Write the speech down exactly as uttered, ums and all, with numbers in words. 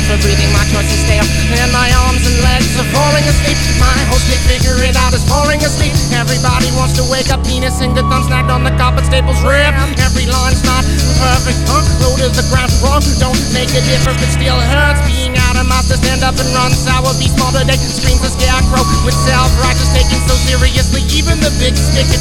for breathing, my choice is stale. And my arms and legs are falling asleep. My whole stick figure it out is falling asleep. Everybody wants to wake up, penis and good thumb snagged on the carpet, staples rib. Every line's not perfect, huh? Low to the ground, wrong. Don't make a difference, but still hurts. Being out of my to stand up and run sour, be small today. Screams a scarecrow with self-righteous taken so seriously. Even the big stick